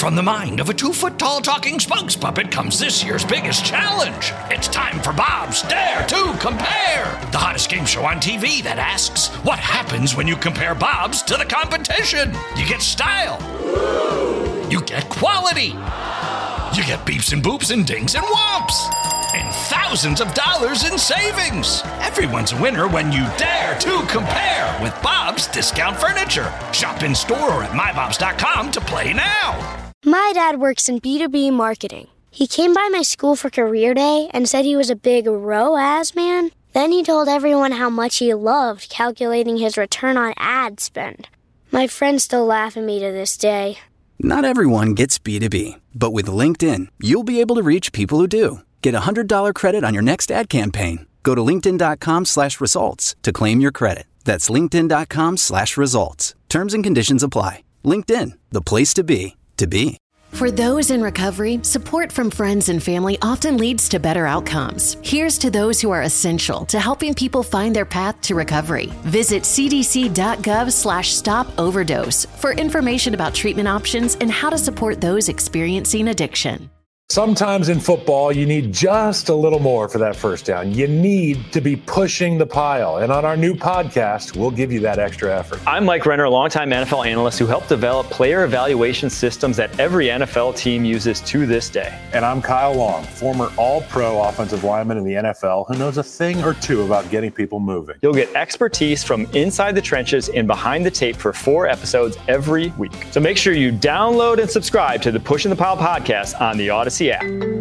From the mind of a 2-foot-tall talking spokes puppet comes this year's biggest challenge. It's time for Bob's Dare to Compare, the hottest game show on TV that asks, what happens when you compare Bob's to the competition? You get style. You get quality. You get beeps and boops and dings and whomps. And thousands of dollars in savings. Everyone's a winner when you dare to compare with Bob's Discount Furniture. Shop in store or at mybobs.com to play now. My dad works in B2B marketing. He came by my school for career day and said he was a big ROAS man. Then he told everyone how much he loved calculating his return on ad spend. My friends still laugh at me to this day. Not everyone gets B2B, but with LinkedIn, you'll be able to reach people who do. Get a $100 credit on your next ad campaign. Go to linkedin.com/results to claim your credit. That's linkedin.com/results. Terms and conditions apply. LinkedIn, the place to be, to be. For those in recovery, support from friends and family often leads to better outcomes. Here's to those who are essential to helping people find their path to recovery. Visit cdc.gov/stop-overdose for information about treatment options and how to support those experiencing addiction. Sometimes in football, you need just a little more for that first down. You need to be pushing the pile. And on our new podcast, we'll give you that extra effort. I'm Mike Renner, a longtime NFL analyst who helped develop player evaluation systems that every NFL team uses to this day. And I'm Kyle Long, former all-pro offensive lineman in the NFL who knows a thing or two about getting people moving. You'll get expertise from inside the trenches and behind the tape for 4 episodes every week. So make sure you download and subscribe to the Pushing the Pile podcast on the Odyssey app.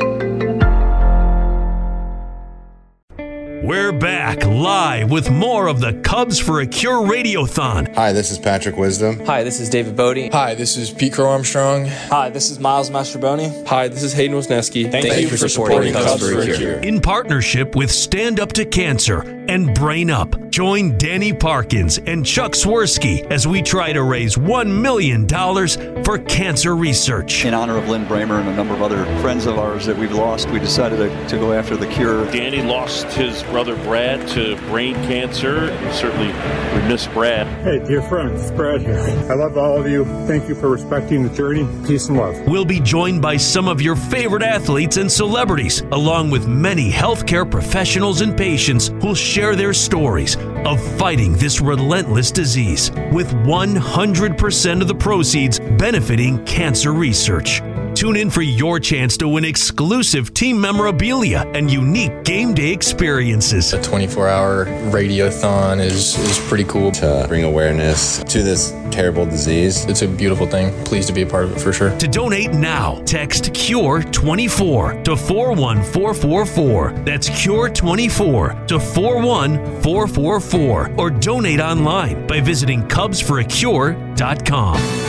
We're back live with more of the Cubs for a Cure Radiothon. Hi, this is Patrick Wisdom. Hi, this is David Bodie. Hi, this is Pete Crow Armstrong. Hi, this is Miles Mastroboni. Hi, this is Hayden Wisniewski. Thank you for supporting Cubs for a Cure. In partnership with Stand Up to Cancer and Brain Up, join Danny Parkins and Chuck Swirsky as we try to raise $1 million for cancer research. In honor of Lynn Bramer and a number of other friends of ours that we've lost, we decided to go after the cure. Danny lost his brother Brad to brain cancer. Certainly we miss Brad. Hey, dear friends, it's Brad here. I love all of you. Thank you for respecting the journey. Peace and love. We'll be joined by some of your favorite athletes and celebrities, along with many healthcare professionals and patients who'll share their stories of fighting this relentless disease, with 100% of the proceeds benefiting cancer research. Tune in for your chance to win exclusive team memorabilia and unique game day experiences. A 24-hour radiothon is pretty cool. To bring awareness to this terrible disease. It's a beautiful thing. Pleased to be a part of it for sure. To donate now, text CURE24 to 41444. That's CURE24 to 41444. Or donate online by visiting CubsForACure.com.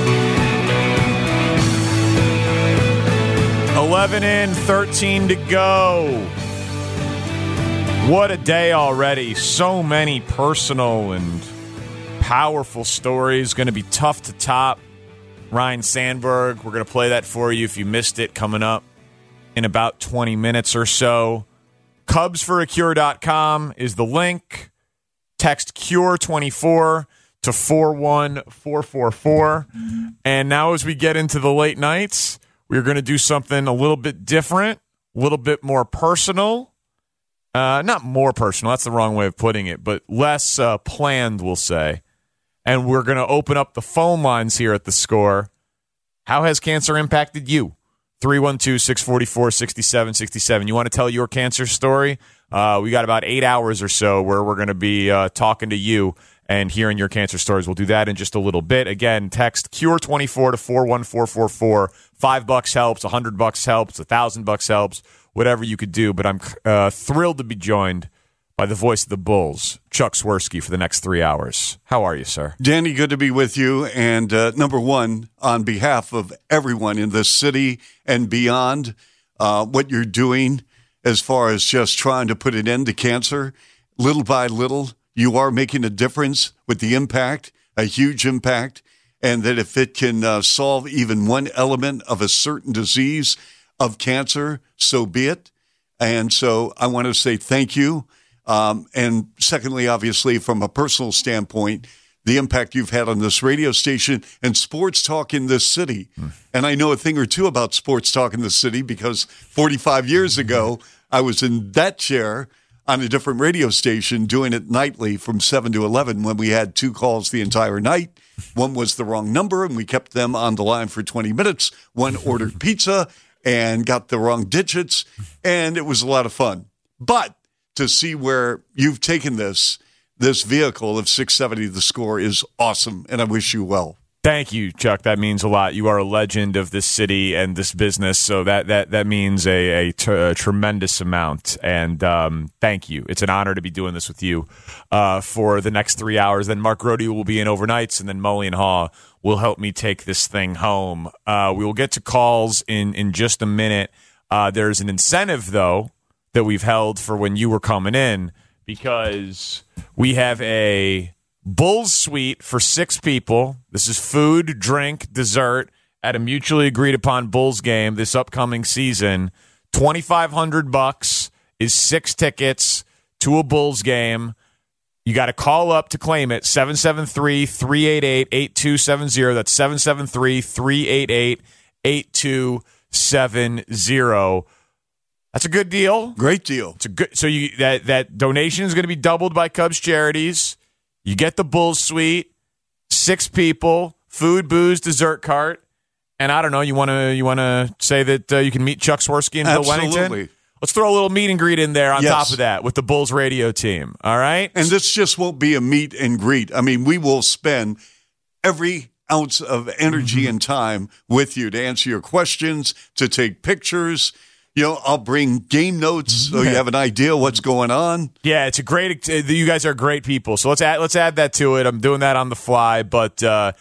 11 in, 13 to go. What a day already. So many personal and powerful stories. Going to be tough to top. Ryan Sandberg, we're going to play that for you if you missed it, coming up in about 20 minutes or so. CubsForACure.com is the link. Text CURE24 to 41444. And now as we get into the late nights, we're going to do something a little bit different, a little bit more personal. Not more personal, that's the wrong way of putting it, but less planned, we'll say. And we're going to open up the phone lines here at The Score. How has cancer impacted you? 312-644-6767. You want to tell your cancer story? We got about 8 hours or so where we're going to be talking to you and hearing your cancer stories. We'll do that in just a little bit. Again, text CURE24 to 41444. $5 helps, $100 helps, $1,000 helps, whatever you could do. But I'm thrilled to be joined by the voice of the Bulls, Chuck Swirsky, for the next 3 hours. How are you, sir? Danny, good to be with you. And number one, on behalf of everyone in this city and beyond, what you're doing as far as just trying to put an end to cancer, little by little, you are making a difference with the impact, a huge impact, and that if it can solve even one element of a certain disease of cancer, so be it. And so I want to say thank you. And secondly, obviously, from a personal standpoint, the impact you've had on this radio station and sports talk in this city. And I know a thing or two about sports talk in this city because 45 years ago, I was in that chair on a different radio station doing it nightly from 7 to 11 when we had 2 calls the entire night. One was the wrong number, and we kept them on the line for 20 minutes. One ordered pizza and got the wrong digits, and it was a lot of fun. But to see where you've taken this vehicle of 670 The Score is awesome, and I wish you well. Thank you, Chuck. That means a lot. You are a legend of this city and this business, so that means a tremendous amount. And thank you. It's an honor to be doing this with you for the next 3 hours. Then Mark Grody will be in overnights, and then Mully and Haw will help me take this thing home. We will get to calls in just a minute. There's an incentive, though, that we've held for when you were coming in, because we have a Bulls suite for 6 people. This is food, drink, dessert at a mutually agreed upon Bulls game this upcoming season. $2,500 is 6 tickets to a Bulls game. You got to call up to claim it. 773-388-8270. That's 773-388-8270. That's a good deal. Great deal. It's a good. So that donation is going to be doubled by Cubs Charities. You get the Bulls suite, 6 people, food, booze, dessert cart, and I don't know. You want to say that you can meet Chuck Swirsky and Bill Wennington? Let's throw a little meet and greet in there on top of that with the Bulls radio team. All right, and this just won't be a meet and greet. I mean, we will spend every ounce of energy and time with you to answer your questions, to take pictures. You know, I'll bring game notes so you have an idea what's going on. Yeah, it's a great. You guys are great people. So let's add that to it. I'm doing that on the fly, but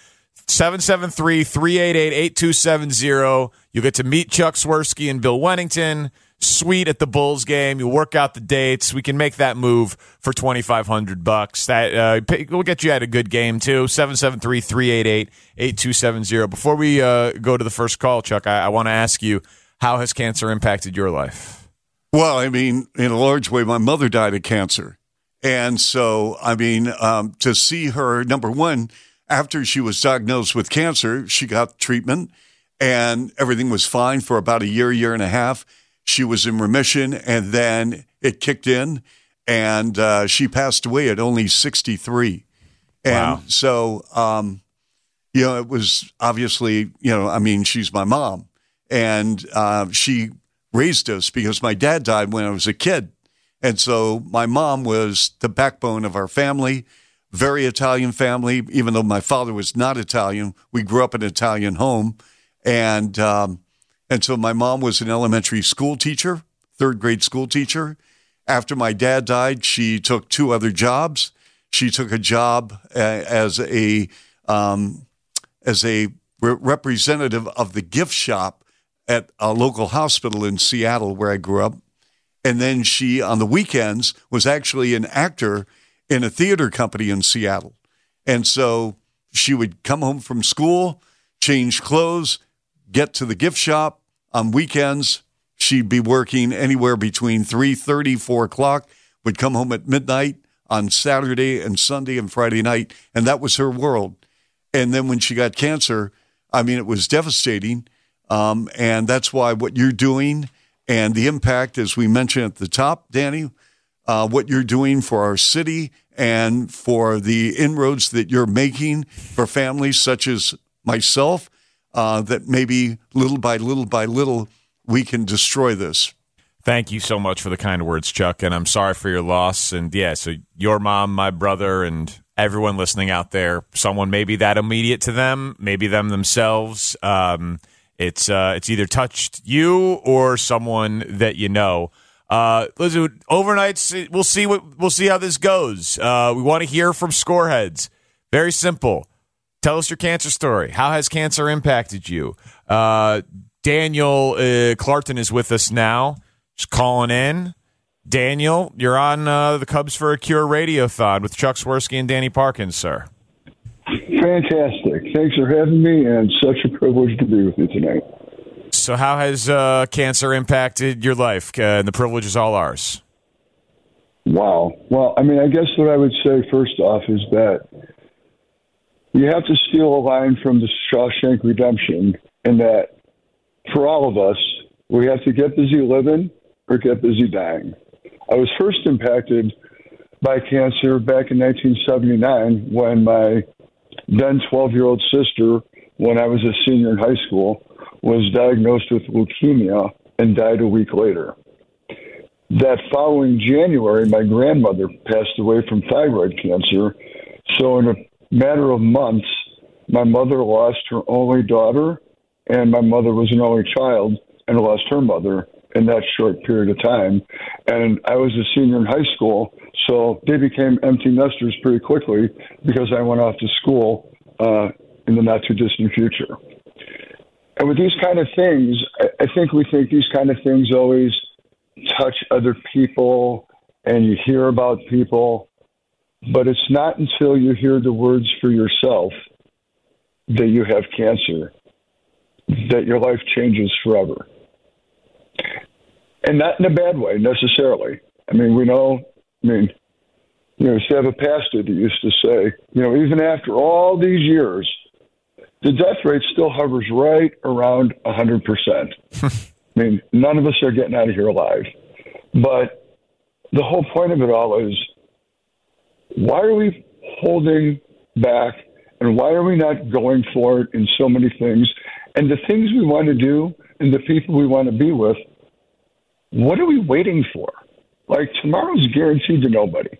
773-388-8270. You'll get to meet Chuck Swirsky and Bill Wennington. Suite at the Bulls game. You'll work out the dates. We can make that move for $2,500. That we'll get you at a good game too. 773-388-8270. Before we go to the first call, Chuck, I want to ask you, how has cancer impacted your life? Well, I mean, in a large way, my mother died of cancer. And so, I mean, to see her, number one, after she was diagnosed with cancer, she got treatment and everything was fine for about a year and a half. She was in remission, and then it kicked in, and she passed away at only 63. And so, it was obviously, I mean, she's my mom. And she raised us because my dad died when I was a kid. And so my mom was the backbone of our family, very Italian family, even though my father was not Italian. We grew up in an Italian home. And so my mom was an elementary school teacher, 3rd grade school teacher. After my dad died, she took 2 other jobs. She took a job as a representative of the gift shop at a local hospital in Seattle where I grew up. And then she, on the weekends, was actually an actor in a theater company in Seattle. And so she would come home from school, change clothes, get to the gift shop. On weekends, she'd be working anywhere between 3:30, 4 o'clock, would come home at midnight on Saturday and Sunday and Friday night. And that was her world. And then when she got cancer, I mean, it was devastating. And that's why what you're doing and the impact, as we mentioned at the top, Danny, what you're doing for our city and for the inroads that you're making for families such as myself, that maybe little by little, we can destroy this. Thank you so much for the kind words, Chuck, and I'm sorry for your loss. And yeah, so your mom, my brother, and everyone listening out there, someone maybe that immediate to them, maybe them themselves, it's either touched you or someone that you know. Listen, overnights, we'll see how this goes. We want to hear from scoreheads. Very simple. Tell us your cancer story. How has cancer impacted you? Daniel Clarkton is with us now. Just calling in. Daniel, you're on the Cubs for a Cure Radiothon with Chuck Swirsky and Danny Parkins, sir. Fantastic. Thanks for having me, and such a privilege to be with you tonight. So how has cancer impacted your life? And the privilege is all ours. Wow. Well, I mean, I guess what I would say first off is that you have to steal a line from the Shawshank Redemption in that for all of us, we have to get busy living or get busy dying. I was first impacted by cancer back in 1979 when my then 12-year-old sister, when I was a senior in high school, was diagnosed with leukemia and died a week later. That following January, my grandmother passed away from thyroid cancer. So in a matter of months, my mother lost her only daughter, and my mother was an only child and lost her mother in that short period of time. And I was a senior in high school, so they became empty nesters pretty quickly because I went off to school in the not-too-distant future. And with these kind of things, I think we think these kind of things always touch other people and you hear about people, but it's not until you hear the words for yourself that you have cancer that your life changes forever. And not in a bad way, necessarily. I mean, we know, you used to have a pastor that used to say, even after all these years, the death rate still hovers right around 100%. I mean, none of us are getting out of here alive. But the whole point of it all is, why are we holding back and why are we not going for it in so many things? And the things we want to do and the people we want to be with, what are we waiting for? Like, tomorrow's guaranteed to nobody.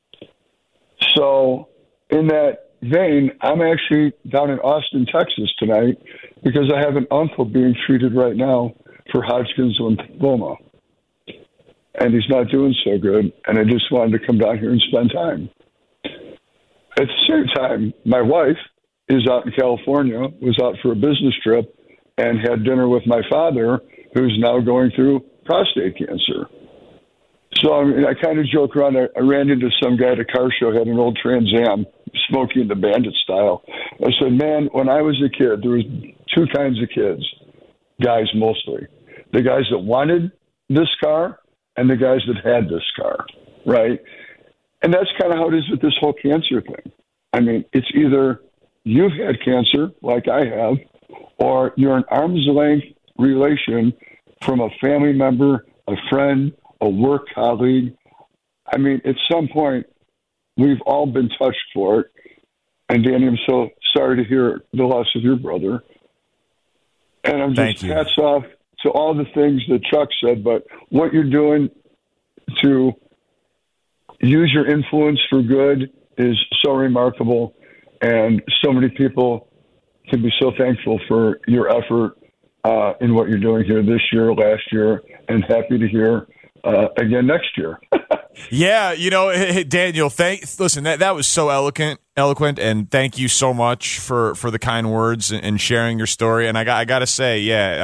So in that vein, I'm actually down in Austin, Texas tonight because I have an uncle being treated right now for Hodgkin's lymphoma. And he's not doing so good, and I just wanted to come down here and spend time. At the same time, my wife is out in California, was out for a business trip, and had dinner with my father, who's now going through prostate cancer. So I kind of joke around. I ran into some guy at a car show, had an old Trans Am, Smokey and the Bandit style. I said, man, when I was a kid, there was two kinds of kids, guys mostly. The guys that wanted this car and the guys that had this car, right? And that's kind of how it is with this whole cancer thing. I mean, it's either you've had cancer, like I have, or you're an arm's length relation from a family member, a friend, a work colleague. I mean, at some point, we've all been touched for it. And Danny, I'm so sorry to hear the loss of your brother. And I'm just hats off to all the things that Chuck said, but what you're doing to use your influence for good is so remarkable. And so many people can be so thankful for your effort in what you're doing here this year, last year, and happy to hear again next year. Yeah, Daniel, listen, that was so eloquent, and thank you so much for the kind words and sharing your story. And I got to say,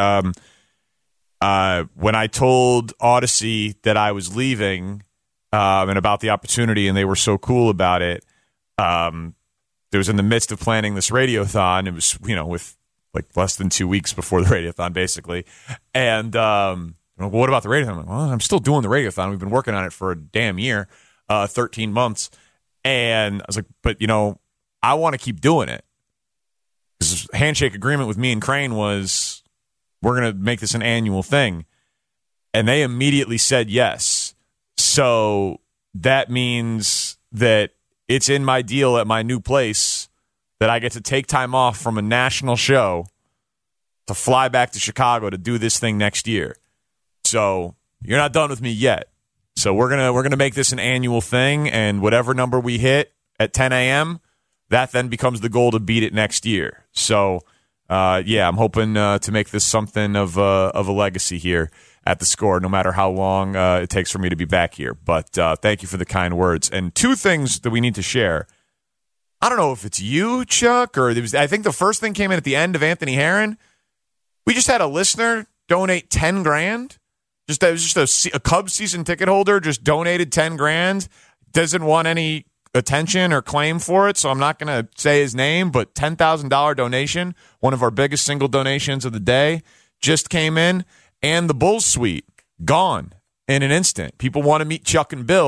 when I told Odyssey that I was leaving and about the opportunity, and they were so cool about it, it was in the midst of planning this radiothon. It was, with like less than 2 weeks before the radiothon, basically. And what about the radiothon? I'm like, well, I'm still doing the radiothon. We've been working on it for a damn year, 13 months. And I was like, but, I want to keep doing it. This handshake agreement with me and Crane was, we're going to make this an annual thing. And they immediately said yes. So that means that it's in my deal at my new place that I get to take time off from a national show to fly back to Chicago to do this thing next year. So you're not done with me yet. So we're gonna make this an annual thing, and whatever number we hit at 10 a.m., that then becomes the goal to beat it next year. So I'm hoping to make this something of a legacy here at the Score, no matter how long it takes for me to be back here. But thank you for the kind words. And two things that we need to share. I don't know if it's you, Chuck, or I think the first thing came in at the end of Anthony Herron. We just had a listener donate $10,000. That was just a Cubs season ticket holder just donated $10,000. Doesn't want any attention or claim for it, so I'm not going to say his name, but $10,000 donation, one of our biggest single donations of the day, just came in. And the Bulls suite, gone in an instant. People want to meet Chuck and Bill,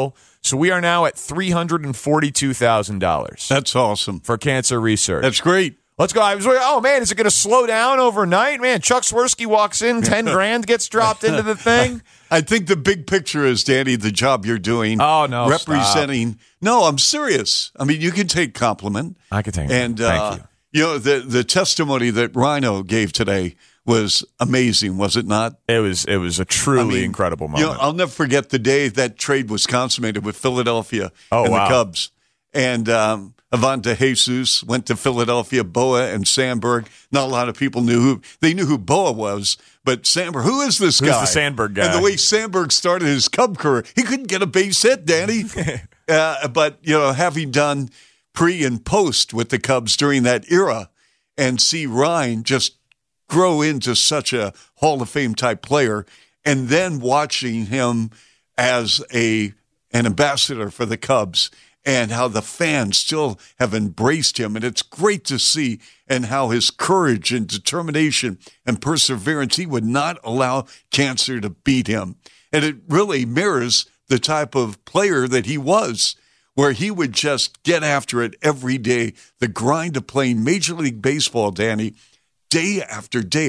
So we are now at $342,000. That's awesome. For cancer research. That's great. Let's go. I was like, oh, man, is it going to slow down overnight? Man, Chuck Swirsky walks in, 10 grand gets dropped into the thing. I think the big picture is, Danny, the job you're doing. Oh, no, representing. Stop. No, I'm serious. I mean, you can take compliment. I can take and thank you. You know, the testimony that Rhino gave today was amazing, was it not? It was a truly incredible moment. You know, I'll never forget the day that trade was consummated with Philadelphia and the Cubs. And Avante Jesus went to Philadelphia, Boa and Sandberg. Not a lot of people knew who Boa was, but Sandberg, who is this guy? Who's the Sandberg guy? And the way Sandberg started his Cub career, he couldn't get a base hit, Danny. But, you know, having done pre and post with the Cubs during that era and see Ryan just grow into such a Hall of Fame type player, and then watching him as an ambassador for the Cubs and how the fans still have embraced him. And it's great to see, and how his courage and determination and perseverance, he would not allow cancer to beat him. And it really mirrors the type of player that he was, where he would just get after it every day. The grind of playing Major League Baseball, Danny, day after day,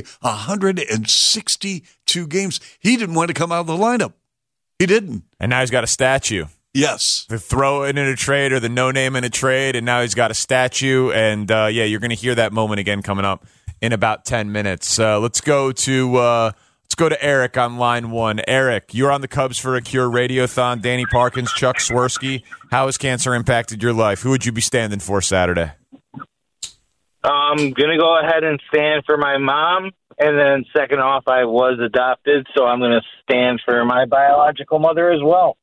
162 games. He didn't want to come out of the lineup. He didn't. And now he's got a statue. Yes. The throw in a trade or the no name in a trade, and now he's got a statue. And, you're going to hear that moment again coming up in about 10 minutes. Let's go to Eric on line one. Eric, you're on the Cubs for a Cure Radiothon. Danny Parkins, Chuck Swirsky. How has cancer impacted your life? Who would you be standing for Saturday? I'm going to go ahead and stand for my mom. And then second off, I was adopted, so I'm going to stand for my biological mother as well.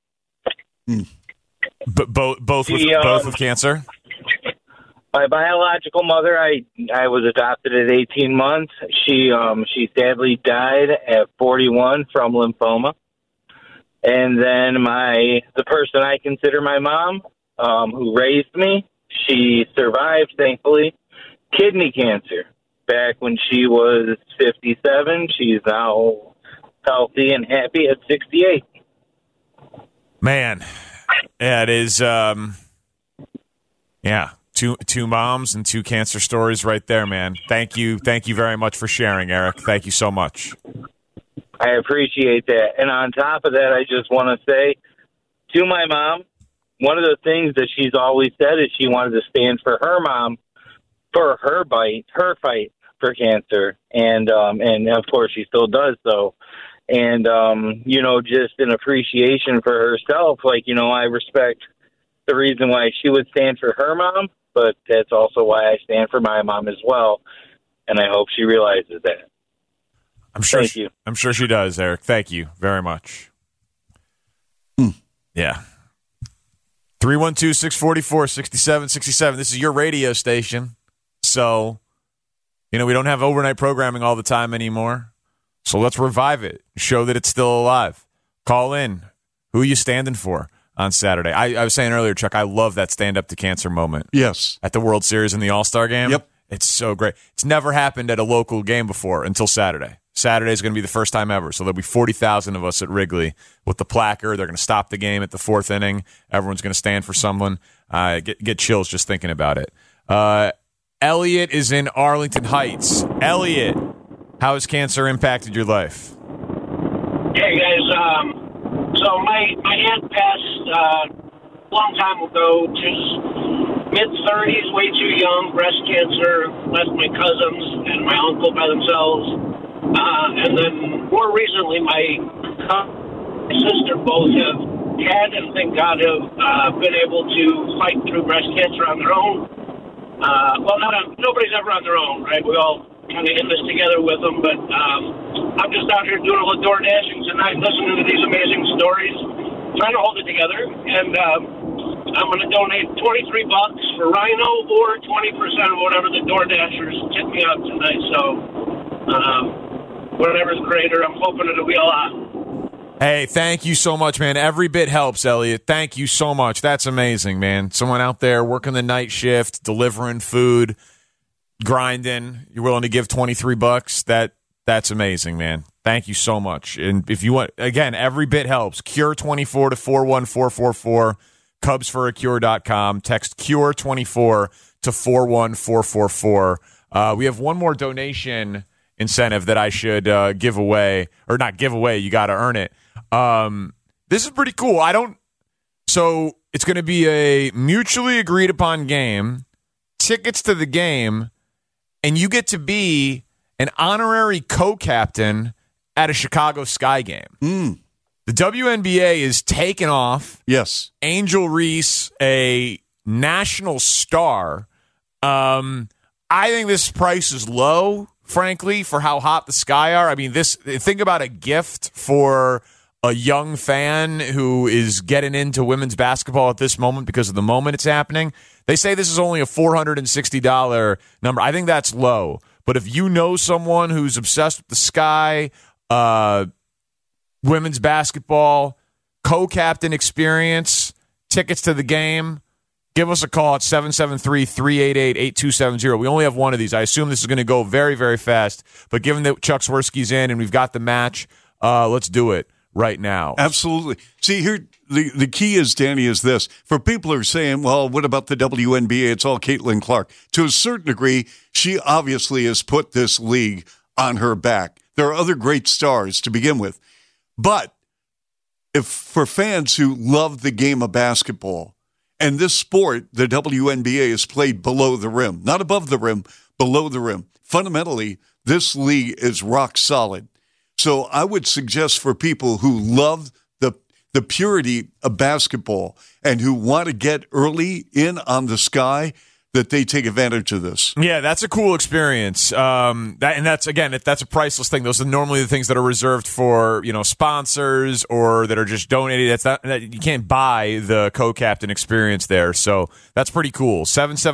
But both with cancer? My biological mother, I was adopted at 18 months. She sadly died at 41 from lymphoma. And then the person I consider my mom, who raised me, she survived, thankfully, kidney cancer. Back when she was 57, she's now healthy and happy at 68. Man, yeah, it is. Two moms and two cancer stories right there, man. Thank you very much for sharing, Eric. Thank you so much. I appreciate that. And on top of that, I just want to say to my mom, one of the things that she's always said is she wanted to stand for her mom for her fight for cancer, and of course she still does so. And just an appreciation for herself. Like, I respect the reason why she would stand for her mom, but that's also why I stand for my mom as well. And I hope she realizes that. Thank you. I'm sure she does, Eric. Thank you very much. Yeah. 312-644-6767. This is your radio station. So, we don't have overnight programming all the time anymore. So let's revive it. Show that it's still alive. Call in. Who are you standing for on Saturday? I was saying earlier, Chuck, I love that stand-up to cancer moment. Yes. At the World Series and the All-Star game. Yep. It's so great. It's never happened at a local game before until Saturday. Saturday is going to be the first time ever. So there'll be 40,000 of us at Wrigley with the placard. They're going to stop the game at the fourth inning. Everyone's going to stand for someone. Get chills just thinking about it. Elliot is in Arlington Heights. Elliot, how has cancer impacted your life? Hey, guys. So my aunt passed a long time ago. She's mid-30s, way too young, breast cancer, left my cousins and my uncle by themselves. And then more recently, my sister both have had and thank God have been able to fight through breast cancer on their own. Nobody's ever on their own, right? We all kind of in this together with them, but I'm just out here doing a little door dashing tonight, listening to these amazing stories, trying to hold it together, and I'm going to donate $23 for Rhino or 20% of whatever the door dashers tip me out tonight. So whatever's greater, I'm hoping it'll be a lot. Hey, thank you so much, man. Every bit helps, Elliot. Thank you so much. That's amazing, man. Someone out there working the night shift, delivering food, grinding. You're willing to give $23. That's amazing, man. Thank you so much. And if you want, again, every bit helps. Cure24 to 41444, cubsforacure.com. Text Cure24 to 41444. We have one more donation incentive that I should give away, or not give away. You got to earn it. This is pretty cool. So it's going to be a mutually agreed upon game, tickets to the game, and you get to be an honorary co-captain at a Chicago Sky game. The WNBA is taking off. Yes. Angel Reese, a national star. I think this price is low, frankly, for how hot the Sky are. I mean, think about a gift for a young fan who is getting into women's basketball at this moment because of the moment it's happening. They say this is only a $460 number. I think that's low. But if you know someone who's obsessed with the Sky, women's basketball, co-captain experience, tickets to the game, give us a call at 773-388-8270. We only have one of these. I assume this is going to go very, very fast. But given that Chuck Swirsky's in and we've got the match, let's do it right now. Absolutely. See, here, the key is, Danny, is this. For people who are saying, well, what about the WNBA? It's all Caitlin Clark. To a certain degree, she obviously has put this league on her back. There are other great stars to begin with. But if for fans who love the game of basketball, and this sport, the WNBA, is played below the rim, not above the rim, below the rim. Fundamentally, this league is rock solid. So I would suggest for people who love the purity of basketball and who want to get early in on the Sky, that they take advantage of this. Yeah, that's a cool experience. That's a priceless thing. Those are normally the things that are reserved for, sponsors or that are just donated. You can't buy the co-captain experience there. So that's pretty cool.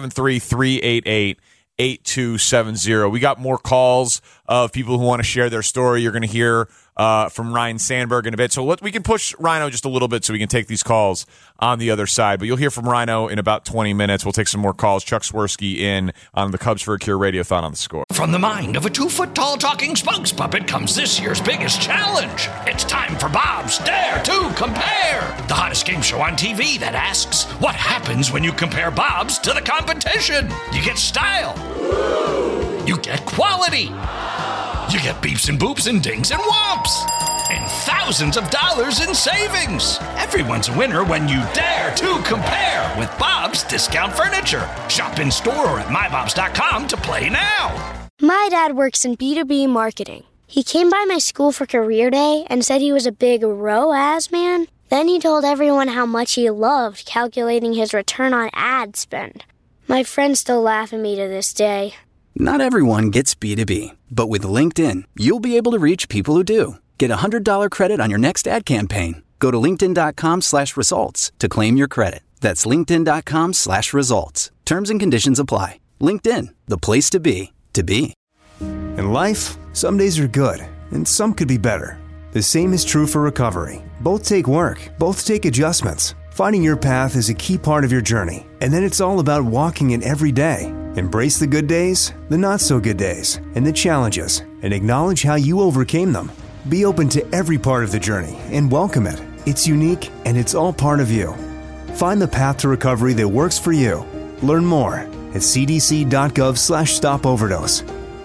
773-388-8270. We got more calls of people who want to share their story. You're going to hear from Ryan Sandberg in a bit. So we can push Rhino just a little bit so we can take these calls on the other side. But you'll hear from Rhino in about 20 minutes. We'll take some more calls. Chuck Swirsky in on the Cubs for a Cure Radiothon on the Score. From the mind of a 2-foot-tall talking spokes puppet comes this year's biggest challenge. It's time for Bob's Dare to Compare, the hottest game show on TV that asks, what happens when you compare Bob's to the competition? You get style. You get quality. You get beeps and boops and dings and whomps. And thousands of dollars in savings. Everyone's a winner when you dare to compare with Bob's Discount Furniture. Shop in store or at mybobs.com to play now. My dad works in B2B marketing. He came by my school for career day and said he was a big ROAS man. Then he told everyone how much he loved calculating his return on ad spend. My friends still laugh at me to this day. Not everyone gets B2B, but with LinkedIn, you'll be able to reach people who do. Get a $100 credit on your next ad campaign. Go to linkedin.com/results to claim your credit. That's linkedin.com/results. Terms and conditions apply. LinkedIn, the place to be, to be. In life, some days are good, and some could be better. The same is true for recovery. Both take work, both take adjustments. Finding your path is a key part of your journey, and then it's all about walking it every day. Embrace the good days, the not-so-good days, and the challenges, and acknowledge how you overcame them. Be open to every part of the journey and welcome it. It's unique, and it's all part of you. Find the path to recovery that works for you. Learn more at cdc.gov/stopoverdose.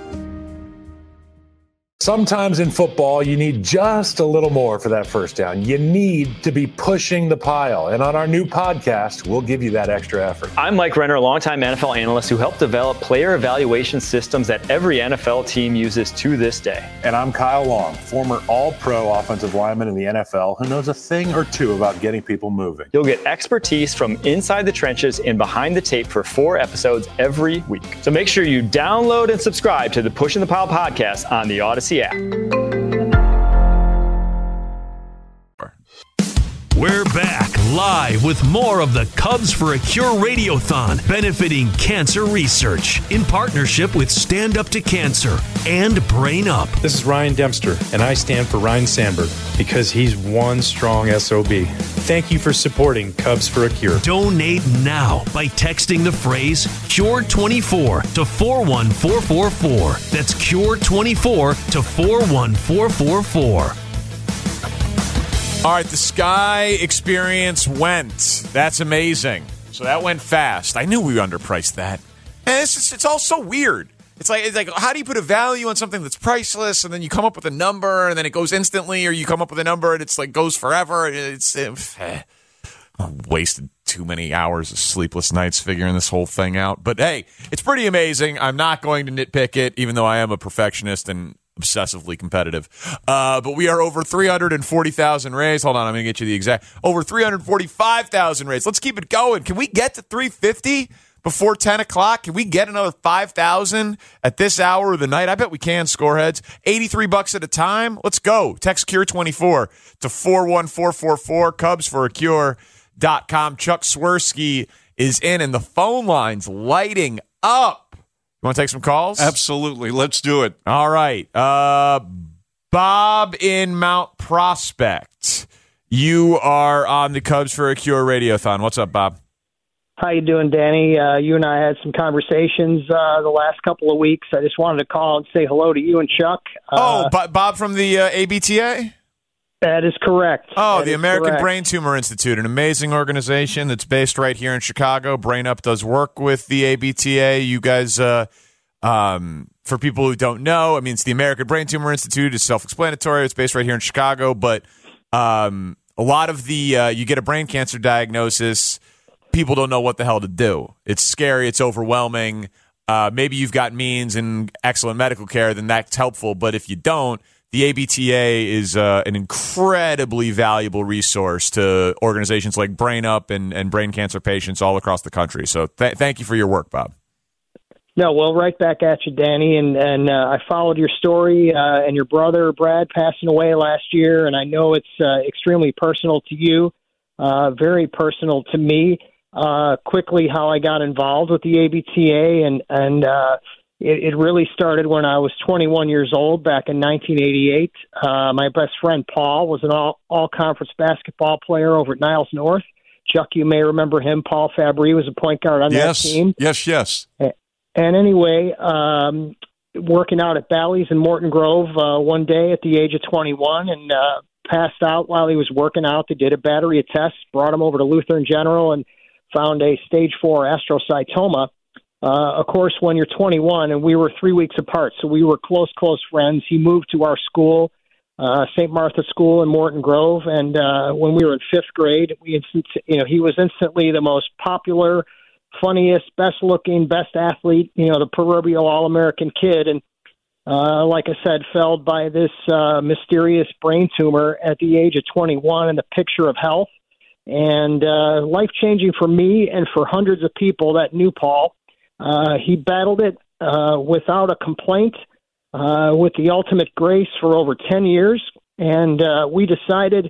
Sometimes in football, you need just a little more for that first down. You need to be pushing the pile. And on our new podcast, we'll give you that extra effort. I'm Mike Renner, a longtime NFL analyst who helped develop player evaluation systems that every NFL team uses to this day. And I'm Kyle Long, former all-pro offensive lineman in the NFL who knows a thing or two about getting people moving. You'll get expertise from inside the trenches and behind the tape for 4 episodes every week. So make sure you download and subscribe to the Pushing the Pile podcast on the Odyssey app. We're back live with more of the Cubs for a Cure Radiothon, benefiting cancer research in partnership with Stand Up to Cancer and Brain Up. This is Ryan Dempster, and I stand for Ryan Sandberg because he's one strong SOB. Thank you for supporting Cubs for a Cure. Donate now by texting the phrase CURE24 to 41444. That's CURE24 to 41444. All right, the Sky experience went. That's amazing. So that went fast. I knew we underpriced that. And it's all so weird. It's like, how do you put a value on something that's priceless, and then you come up with a number, and then it goes instantly, or you come up with a number, and it's like goes forever. I wasted too many hours of sleepless nights figuring this whole thing out. But hey, it's pretty amazing. I'm not going to nitpick it, even though I am a perfectionist and obsessively competitive. But we are over 340,000 raised. Hold on, I'm going to get you the exact. Over 345,000 raised. Let's keep it going. Can we get to 350? Before 10 o'clock, can we get another 5,000 at this hour of the night? I bet we can, Scoreheads. $83 at a time. Let's go. Text CURE24 to 41444. CubsForACure.com. Chuck Swirsky is in, and the phone line's lighting up. You want to take some calls? Absolutely. Let's do it. All right. Bob in Mount Prospect. You are on the Cubs for a Cure Radiothon. What's up, Bob? How you doing, Danny? You and I had some conversations the last couple of weeks. I just wanted to call and say hello to you and Chuck. Bob from the ABTA? That is correct. The American Brain Tumor Institute, an amazing organization that's based right here in Chicago. Brain Up does work with the ABTA. You guys, for people who don't know, I mean, it's the American Brain Tumor Institute. It's self-explanatory. It's based right here in Chicago. But a lot of the, you get a brain cancer diagnosis, people don't know what the hell to do. It's scary. It's overwhelming. Maybe you've got means and excellent medical care, then that's helpful. But if you don't, the ABTA is an incredibly valuable resource to organizations like Brain Up and brain cancer patients all across the country. So thank you for your work, Bob. No, well, right back at you, Danny. And I followed your story and your brother, Brad, passing away last year. And I know it's extremely personal to you, very personal to me. Quickly how I got involved with the ABTA, and it really started when I was 21 years old back in 1988. My best friend Paul was an all-conference basketball player over at Niles North. Chuck, you may remember him. Paul Fabry was a point guard on that team. Yes. And anyway, working out at Bally's in Morton Grove one day at the age of 21 and passed out while he was working out. They did a battery of tests, brought him over to Lutheran General, and found a stage 4 astrocytoma. Of course, when you're 21, and we were 3 weeks apart, so we were close friends. He moved to our school, St. Martha School in Morton Grove, and when we were in 5th grade, he was instantly the most popular, funniest, best-looking, best athlete, the proverbial all-American kid. And like I said, felled by this mysterious brain tumor at the age of 21, and the picture of health. And life-changing for me and for hundreds of people that knew Paul. He battled it without a complaint, with the ultimate grace for over 10 years. And we decided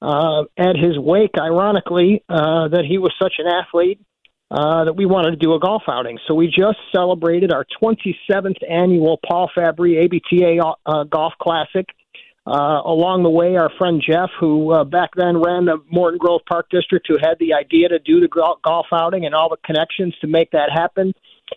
at his wake, ironically, that he was such an athlete that we wanted to do a golf outing. So we just celebrated our 27th annual Paul Fabry ABTA Golf Classic. Along the way, our friend Jeff, who back then ran the Morton Grove Park District, who had the idea to do the golf outing and all the connections to make that happen,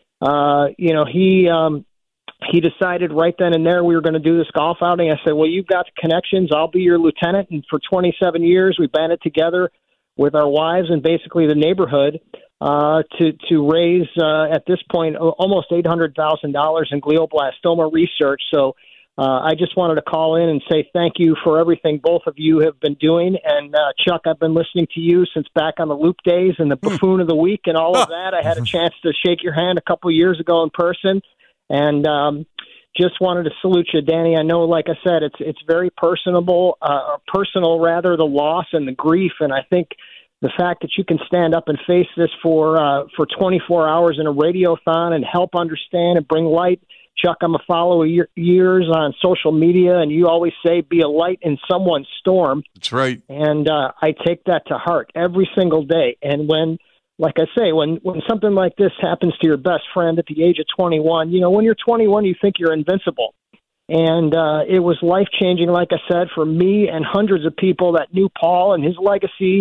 he decided right then and there we were going to do this golf outing. I said, well, you've got the connections. I'll be your lieutenant. And for 27 years, we banded together with our wives and basically the neighborhood to raise, at this point, almost $800,000 in glioblastoma research. So I just wanted to call in and say thank you for everything both of you have been doing. And Chuck, I've been listening to you since back on the Loop days and the Buffoon of the Week and all of that. I had a chance to shake your hand a couple of years ago in person, and just wanted to salute you, Danny. I know, like I said, it's very personal, the loss and the grief. And I think the fact that you can stand up and face this for 24 hours in a radiothon and help understand and bring light. Chuck, I'm a follower of years on social media, and you always say, be a light in someone's storm. That's right. And I take that to heart every single day. And when, like I say, when something like this happens to your best friend at the age of 21, when you're 21, you think you're invincible. And it was life-changing, like I said, for me and hundreds of people that knew Paul and his legacy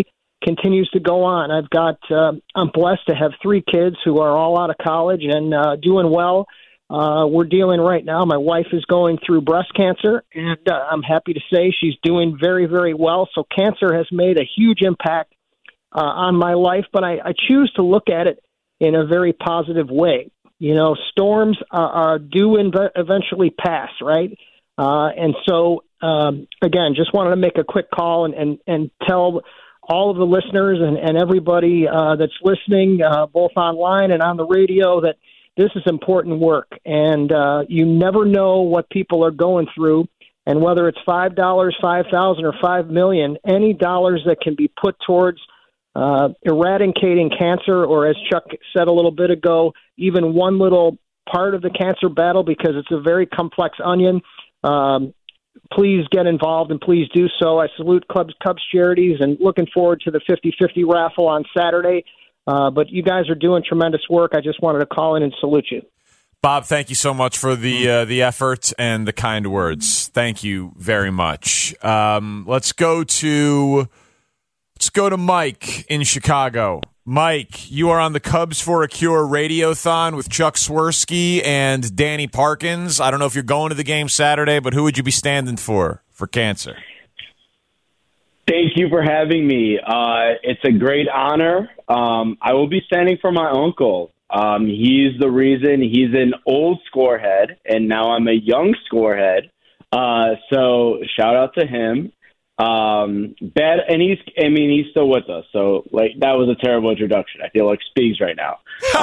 continues to go on. I'm blessed to have 3 kids who are all out of college and doing well. We're dealing right now. My wife is going through breast cancer, and I'm happy to say she's doing very, very well. So cancer has made a huge impact on my life, but I choose to look at it in a very positive way. You know, storms do eventually pass, right? And so, again, just wanted to make a quick call and tell all of the listeners and everybody that's listening, both online and on the radio, that this is important work. And you never know what people are going through. And whether it's $5, $5,000, or $5 million, any dollars that can be put towards eradicating cancer, or as Chuck said a little bit ago, even one little part of the cancer battle, because it's a very complex onion, please get involved and please do so. I salute Cubs Charities and looking forward to the 50-50 raffle on Saturday. But you guys are doing tremendous work. I just wanted to call in and salute you. Bob, thank you so much for the effort and the kind words. Thank you very much. Let's go to Mike in Chicago. Mike, you are on the Cubs for a Cure Radiothon with Chuck Swirsky and Danny Parkins. I don't know if you're going to the game Saturday, but who would you be standing for cancer? Thank you for having me. It's a great honor. I will be standing for my uncle. He's the reason. He's an old scorehead, and now I'm a young scorehead. So shout out to him. And he's still with us. So that was a terrible introduction. I feel like Speaks right now.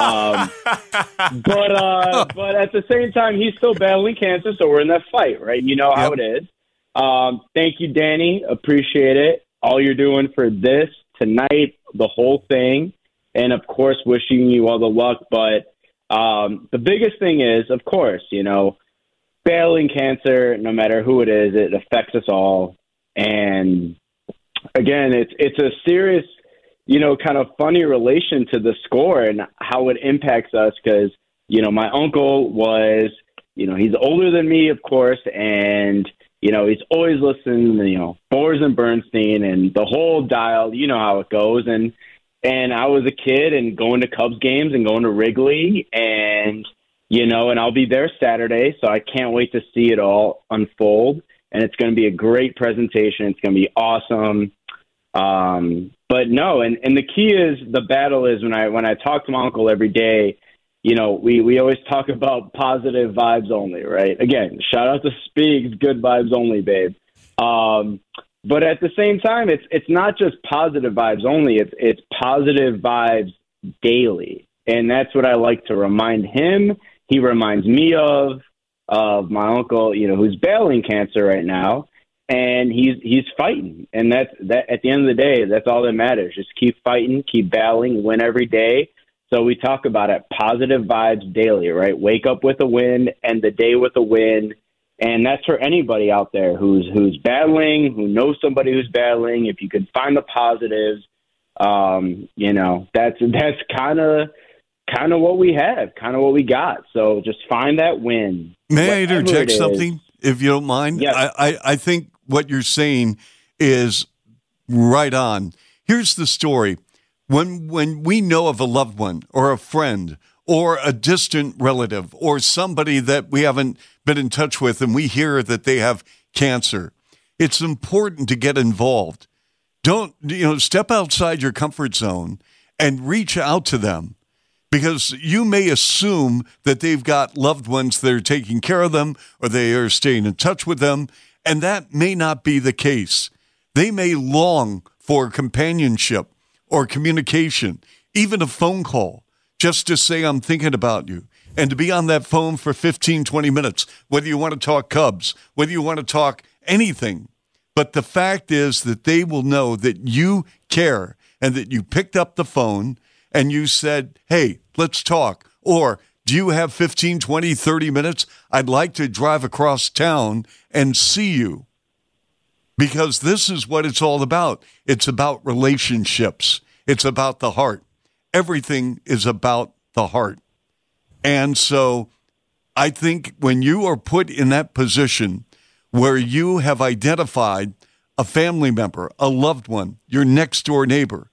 But at the same time, he's still battling cancer. So we're in that fight, right? You know how it is. Thank you, Danny. Appreciate it. All you're doing for this tonight, the whole thing. And of course, wishing you all the luck. But, the biggest thing is, of course, battling cancer, no matter who it is, it affects us all. And again, it's a serious, kind of funny relation to the score and how it impacts us. Because, my uncle was, he's older than me, of course. And, he's always listening to, Boers and Bernstein and the whole dial, you know how it goes. And I was a kid and going to Cubs games and going to Wrigley and, and I'll be there Saturday. So I can't wait to see it all unfold. And it's going to be a great presentation. It's going to be awesome. But no, and the key is, the battle is when I talk to my uncle every day, we always talk about positive vibes only, right? Again, shout out to Speaks, good vibes only, babe. But at the same time, it's not just positive vibes only. It's positive vibes daily. And that's what I like to remind him. He reminds me of my uncle, who's battling cancer right now, and he's fighting. And that at the end of the day, that's all that matters. Just keep fighting, keep battling, win every day. So we talk about it, positive vibes daily, right? Wake up with a win, end the day with a win. And that's for anybody out there who's battling, who knows somebody who's battling. If you could find the positives, that's kind of what we have, kind of what we got. So just find that win. May I interject something, if you don't mind? Yes. I think what you're saying is right on. Here's the story. When we know of a loved one or a friend or a distant relative or somebody that we haven't been in touch with and we hear that they have cancer, it's important to get involved. Don't, step outside your comfort zone and reach out to them, because you may assume that they've got loved ones that are taking care of them or they are staying in touch with them, and that may not be the case. They may long for companionship or communication, even a phone call, just to say, I'm thinking about you, and to be on that phone for 15, 20 minutes, whether you want to talk Cubs, whether you want to talk anything. But the fact is that they will know that you care and that you picked up the phone and you said, hey, let's talk. Or do you have 15, 20, 30 minutes? I'd like to drive across town and see you. Because this is what it's all about. It's about relationships. It's about the heart. Everything is about the heart. And so I think when you are put in that position where you have identified a family member, a loved one, your next door neighbor,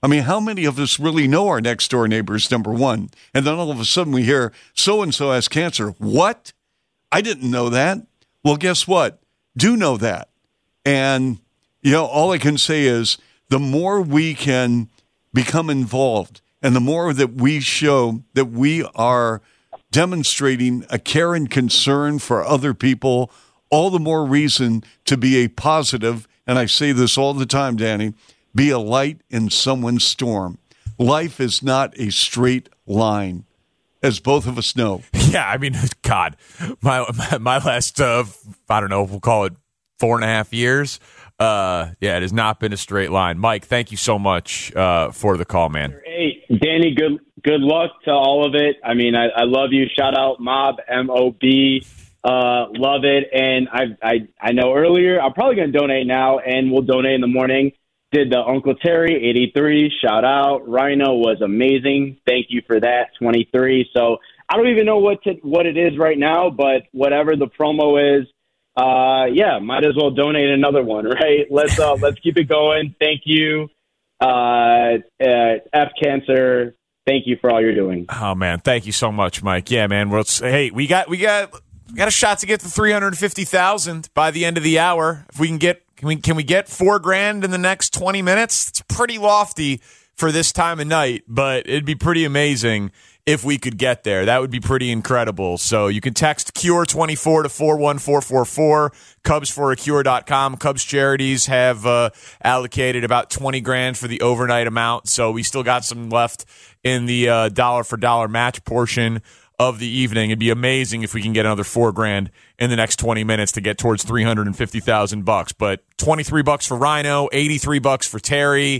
I mean, how many of us really know our next door neighbors, number one? And then all of a sudden we hear so-and-so has cancer. What? I didn't know that. Well, guess what? Do know that. And, all I can say is the more we can become involved and the more that we show that we are demonstrating a care and concern for other people, all the more reason to be a positive, and I say this all the time, Danny, be a light in someone's storm. Life is not a straight line, as both of us know. Yeah, I mean, God, my last, I don't know, we'll call it 4.5 years. It has not been a straight line. Mike, thank you so much for the call, man. Hey, Danny, good luck to all of it. I mean, I love you. Shout out Mob, M-O-B. Love it. And I know earlier, I'm probably going to donate now, and we'll donate in the morning. Did the Uncle Terry, 83, shout out. Rhino was amazing. Thank you for that, 23. So I don't even know what it is right now, but whatever the promo is, might as well donate another one, right? Let's keep it going. Thank you, F Cancer. Thank you for all you're doing. Oh man, thank you so much, Mike. Yeah, man. Hey, we got a shot to get to 350,000 by the end of the hour. If we can get. Can we get $4,000 in the next 20 minutes? It's pretty lofty for this time of night, but it'd be pretty amazing if we could get there. That would be pretty incredible. So you can text CURE24 to 41444, CubsForACure.com. Cubs Charities have allocated about $20,000 for the overnight amount, so we still got some left in the dollar-for-dollar match portion of the evening. It'd be amazing if we can get another $4,000 in the next 20 minutes to get towards $350,000. But $23 for Rhino, $83 for Terry.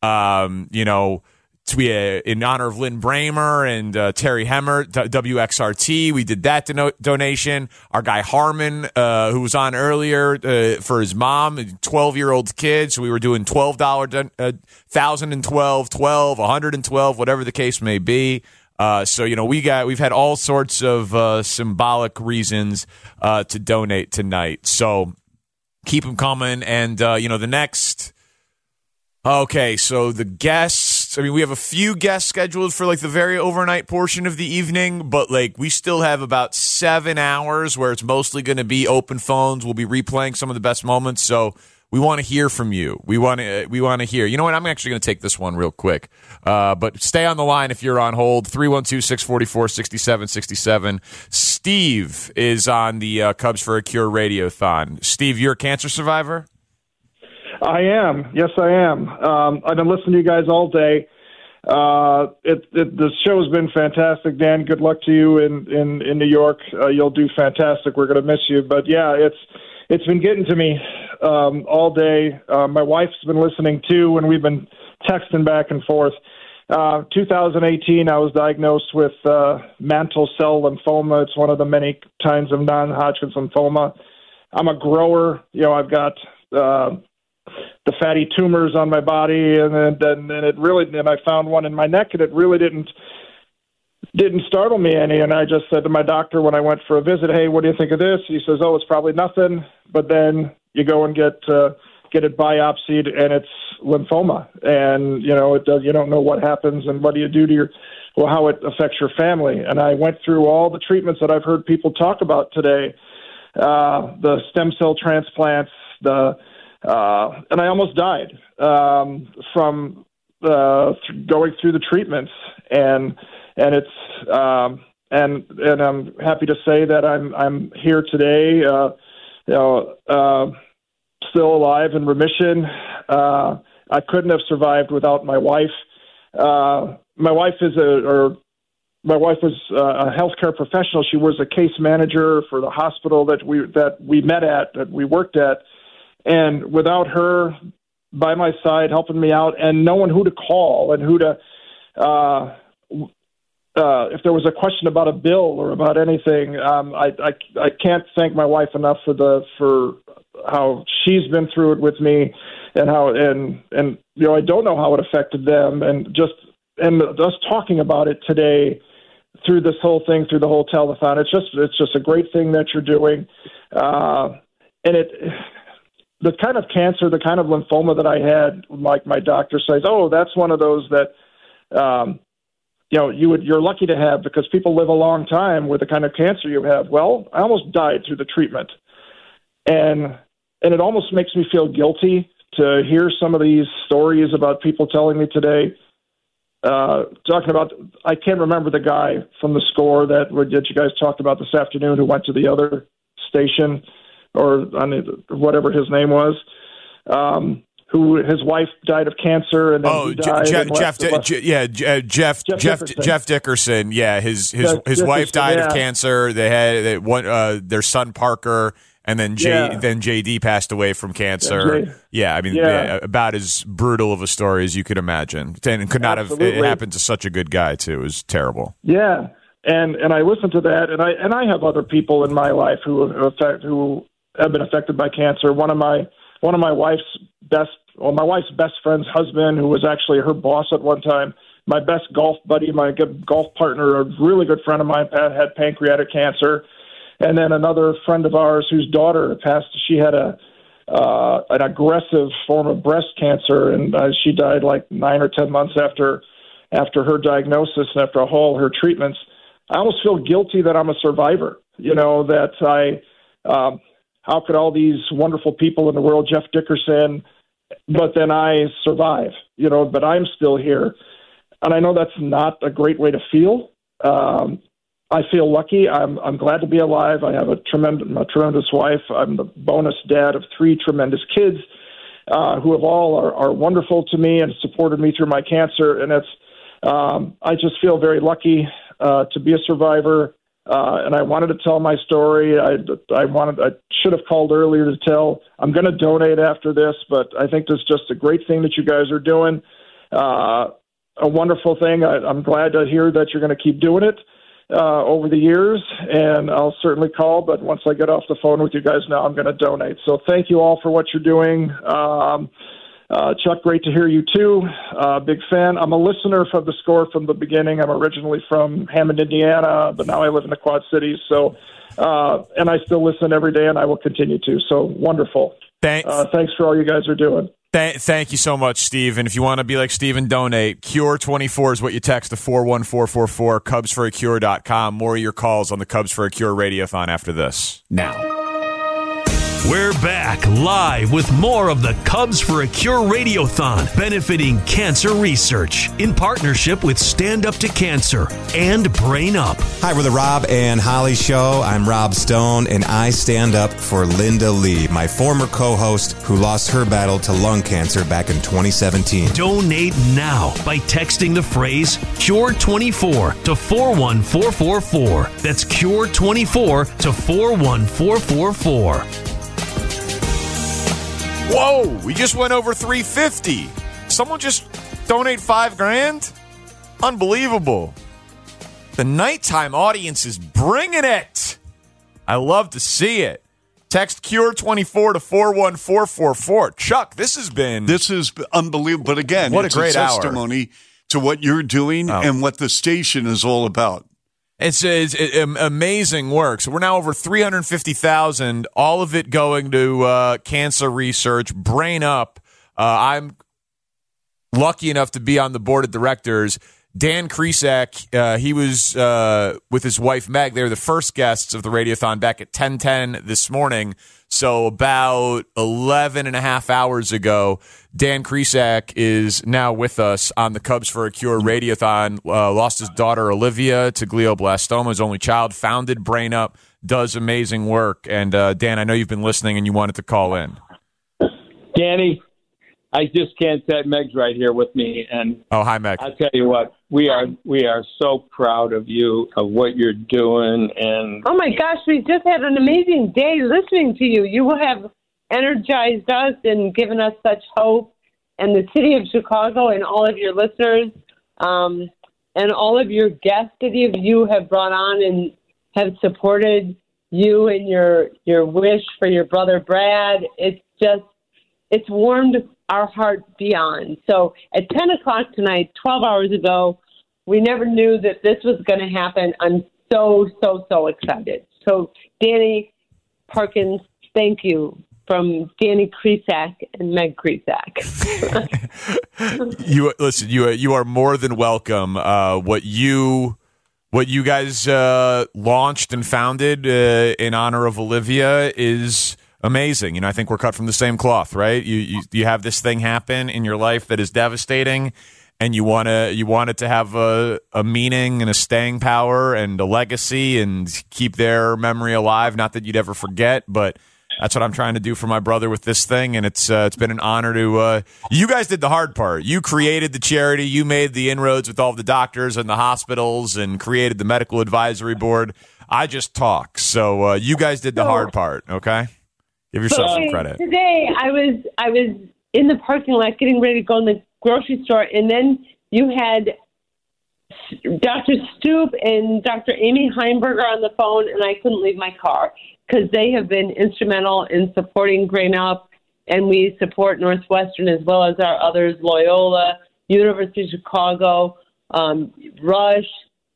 In honor of Lynn Bramer and Terry Hemmer, WXRT. We did that donation. Our guy Harmon, who was on earlier for his mom, 12-year-old kid. So we were doing $12, 1,012, 12, 112, whatever the case may be. We've had all sorts of symbolic reasons to donate tonight. So keep them coming. And the next. Okay, so the guests. I mean, we have a few guests scheduled for the very overnight portion of the evening, but we still have about 7 hours where it's mostly going to be open phones. We'll be replaying some of the best moments. So we want to hear from you. We want to hear. You know what? I'm actually going to take this one real quick. But stay on the line if you're on hold. 312-644-6767. Steve is on the Cubs for a Cure Radiothon. Steve, you're a cancer survivor? I am. Yes, I am. I've been listening to you guys all day. The show has been fantastic, Dan. Good luck to you in New York. You'll do fantastic. We're going to miss you. But, yeah, it's been getting to me all day. My wife's been listening, too, and we've been texting back and forth. 2018, I was diagnosed with mantle cell lymphoma. It's one of the many kinds of non-Hodgkin's lymphoma. I'm a grower. I've got the fatty tumors on my body, and I found one in my neck, and it really didn't startle me any. And I just said to my doctor when I went for a visit, "Hey, what do you think of this?" He says, "Oh, it's probably nothing." But then you go and get it biopsied, and it's lymphoma, and it does. You don't know what happens and what do you do to how it affects your family. And I went through all the treatments that I've heard people talk about today, the stem cell transplants, and I almost died from going through the treatments, and it's and I'm happy to say that I'm here today, still alive in remission. I couldn't have survived without my wife. My wife was a healthcare professional. She was a case manager for the hospital that we met at, that we worked at. And without her by my side helping me out and knowing who to call and who to, if there was a question about a bill or about anything, I can't thank my wife enough for how she's been through it with me, and how I don't know how it affected them, and us talking about it today through this whole thing, through the whole telethon. It's just a great thing that you're doing, and the kind of cancer, the kind of lymphoma that I had, like my doctor says, oh, that's one of those that, you're lucky to have because people live a long time with the kind of cancer you have. Well, I almost died through the treatment. And it almost makes me feel guilty to hear some of these stories about people telling me today, talking about, I can't remember the guy from the Score that you guys talked about this afternoon who went to the other station or whatever his name was, who his wife died of cancer and then he died. Jeff Dickerson. Yeah, his wife died of cancer. They had their son Parker. And then JD passed away from cancer. About as brutal of a story as you could imagine. And could not have it happened to such a good guy too. It was terrible. Yeah. And I listened to that and I have other people in my life who have been affected by cancer. One of my wife's best friend's husband, who was actually her boss at one time, my best golf buddy, my good golf partner, a really good friend of mine had pancreatic cancer. And then another friend of ours whose daughter passed, she had an aggressive form of breast cancer, and she died like 9 or 10 months after her diagnosis and after all her treatments. I almost feel guilty that I'm a survivor, that how could all these wonderful people in the world, Jeff Dickerson, but then I survive, but I'm still here. And I know that's not a great way to feel. I feel lucky. I'm glad to be alive. I have a tremendous wife. I'm the bonus dad of 3 tremendous kids who have all are wonderful to me and supported me through my cancer. And I just feel very lucky to be a survivor. And I wanted to tell my story. I should have called earlier to tell. I'm going to donate after this, but I think this is just a great thing that you guys are doing. A wonderful thing. I'm glad to hear that you're going to keep doing it over the years, and I'll certainly call, but once I get off the phone with you guys now, I'm going to donate. So thank you all for what you're doing. Chuck, great to hear you too. Big fan. I'm a listener from the Score from the beginning. I'm originally from Hammond, Indiana, but now I live in the Quad Cities. So, and I still listen every day, and I will continue to. So wonderful. Thanks for all you guys are doing. Thank you so much, Steve. And if you want to be like Steve and donate, Cure24 is what you text to 41444, CubsForACure.com. More of your calls on the Cubs for a Cure Radiothon after this. Now. We're back live with more of the Cubs for a Cure Radiothon, benefiting cancer research in partnership with Stand Up to Cancer and Brain Up. Hi, we're the Rob and Holly Show. I'm Rob Stone, and I stand up for Linda Lee, my former co-host who lost her battle to lung cancer back in 2017. Donate now by texting the phrase Cure24 to 41444. That's Cure24 to 41444. Whoa, we just went over 350. Someone just donate $5,000? Unbelievable. The nighttime audience is bringing it. I love to see it. Text Cure24 to 41444. Chuck, this is unbelievable. But again, what it's a great testimony to what you're doing and what the station is all about. It's amazing work. So we're now over 350,000, all of it going to cancer research. Brain Up. I'm lucky enough to be on the board of directors. Dan Kresak, he was with his wife Meg. They were the first guests of the Radiothon back at 10:10 this morning. So about 11 and a half hours ago, Dan Kresak is now with us on the Cubs for a Cure Radiothon. Lost his daughter Olivia to glioblastoma, his only child. Founded Brain Up, does amazing work. And Dan, I know you've been listening and you wanted to call in. Danny, I just can't say Meg's right here with me. And hi, Meg. I'll tell you what, we are so proud of you, of what you're doing. And oh my gosh, we just had an amazing day listening to you. You have energized us and given us such hope, and the city of Chicago and all of your listeners, and all of your guests that you have brought on and have supported you and your wish for your brother Brad. It's warmed our heart beyond. So at 10 o'clock tonight, 12 hours ago, we never knew that this was going to happen. I'm so excited. So Danny Parkins, thank you from Danny Krisak and Meg Krisak. You are more than welcome. What you guys launched and founded in honor of Olivia is amazing. I think we're cut from the same cloth, right? You have this thing happen in your life that is devastating, and you want it to have a meaning and a staying power and a legacy and keep their memory alive. Not that you'd ever forget, but that's what I'm trying to do for my brother with this thing, and it's been an honor to. You guys did the hard part. You created the charity. You made the inroads with all the doctors and the hospitals, and created the medical advisory board. I just talk. So you guys did the hard part. Okay, give yourself some credit. Today, I was in the parking lot getting ready to go in the grocery store, and then you had Dr. Stoop and Dr. Amy Heimberger on the phone, and I couldn't leave my car because they have been instrumental in supporting Brain Up, and we support Northwestern as well as our others, Loyola, University of Chicago, Rush,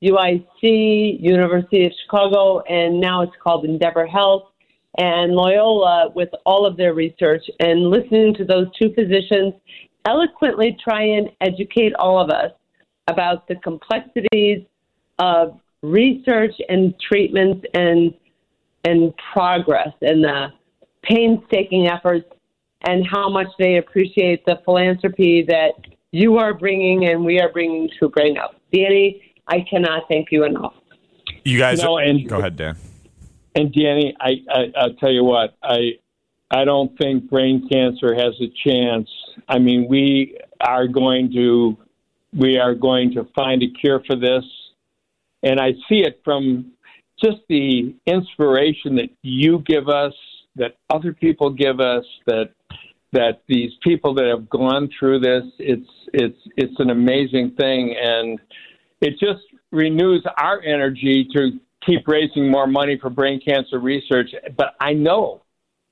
UIC, University of Chicago, and now it's called Endeavor Health, and Loyola with all of their research. And listening to those two physicians eloquently try and educate all of us about the complexities of research and treatments and progress and the painstaking efforts, and how much they appreciate the philanthropy that you are bringing and we are bringing to Brain Up. Danny, I cannot thank you enough. You guys, go ahead, Dan. And Danny, I'll tell you what, I don't think brain cancer has a chance. I mean, we are going to find a cure for this, and I see it from just the inspiration that you give us, that other people give us, that these people that have gone through this, it's an amazing thing, and it just renews our energy to keep raising more money for brain cancer research. But I know